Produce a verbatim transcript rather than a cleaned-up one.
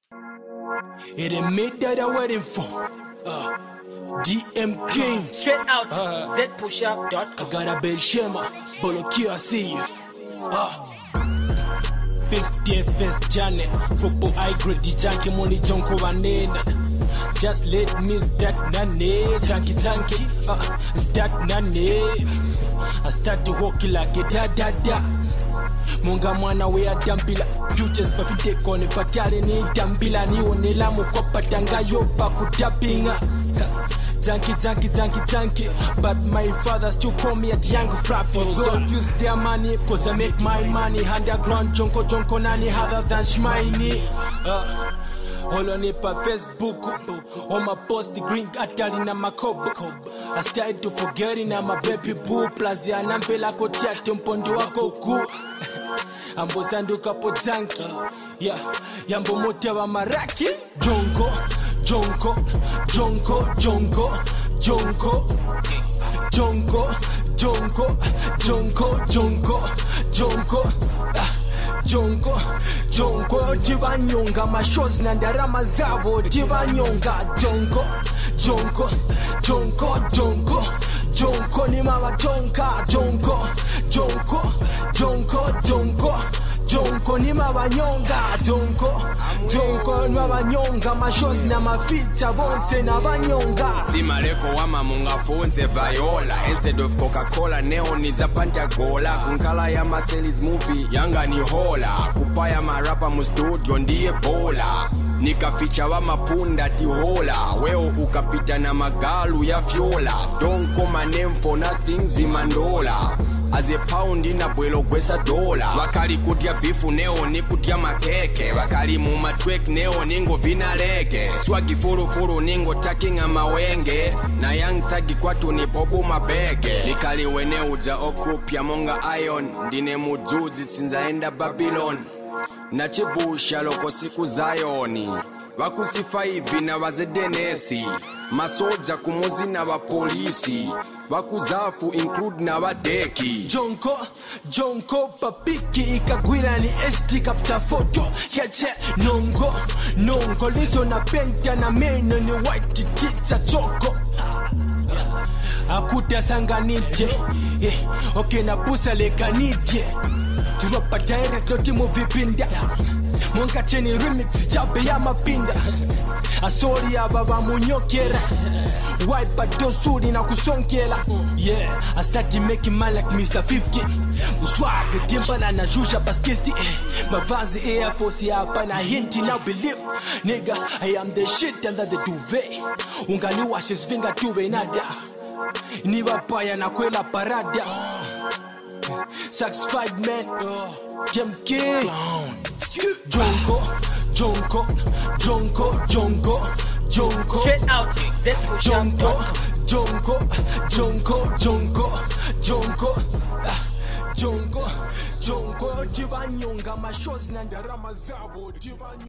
It ain't me that I'm waiting for. Uh, D M King. Straight out, uh, Z push up dot com. I got a big shema, Bolokio, I see you. Uh. First day, first journey. Football, I grade the junkie, money, jonko, vanena. Just let me start nane. Junkie, junkie, uh, start nane. I start to hockey like a da da da. Munga mwana we a dampila. Futures pa fite kone patale ni dampila. Ni onela mukopa tanga yopa kutapinga. Junkie, junkie, junkie, junkie. But my father still call me a young fluffy. So use their money, cause I make my money. Underground, jonko, jonko, nani, harder than shminy. Uh, all on it pa Facebook. On my post, the green atali na makobo. I started to forgetting my baby boo. Plazi anampela kotia tempondo wako ku. Ambo sanduka po junkie. Yeah, yambo motia wa maraki. Jonko. Jonko, Jonko, Jonko, Jonko, Jonko, Jonko, Jonko, Jonko, Jonko, Jonko, Jonko, Tibanyonga, mashozi na ndarama zabo, Tibanyonga, Jonko, Jonko, Jonko, Jonko, Jonko, ni mama Jonka, Jonko, Jonko, Jonko, Jonko, Jonko ni mabanyonga, Jonko, Jonko ni mabanyonga, mashozi na mafita bonse na banyonga. Simaleko wama munga fonse viola. Instead of Coca-Cola, neon is a pantagola. Kunkala ya Marcel's movie, yanga ni hola. Kupaya marapa mu studio ndiye bola. Nikaficha wa mapunda tihola. Weo ukapita na magalu ya fiola. Don't call my name for nothing zimandola. As a pound in a bwelo gwesa dola. Wakali kutia bifu neo ni kutia makeke. Wakali muma twek neo ningo vina lege. Swagi furu furu ningo takinga mawenge. Na young thagi kwatu ni bobu mabege. Likali wene uja okupya monga iron. Ndine mujuzi sinzaenda Babylon. Na chibusha loko siku Zayoni. Wakusifa hivi na wazedenesi. Masoja kumuzi na wapolisi. Wakuzafu include na wadeki. Jonko, Jonko, papiki ikagwira ni H D capture photo. Keche, nongo, nongo. Liso na penta na meno ni white tita choko. Akuta sanga nije. Yeah. Okay na busa leka nije. Turopa direct loti movie pinda. Monka cheni remix chape ya mapinda. Asori ya baba munyokera. Wipe dosuri na kusonkela. Yeah, I started making man like Mister fifty. Uswag timbala na jusha baskisti. Mavazi Air Force ya hapa na hinti. Now believe, nigga, I am the shit under the duvet. Ungali wash his finger tuwe nada. Niwa paya na kwela parada. Satisfied man, Jim King. Jonko, Jonko, Jonko, Jonko, Jonko. Straight out, Z push up dot com. Jonko, Jonko, Jonko, Jonko, Jonko, Jonko, Tibanyonga, mashozi na ndarama zabo, Tibanyonga.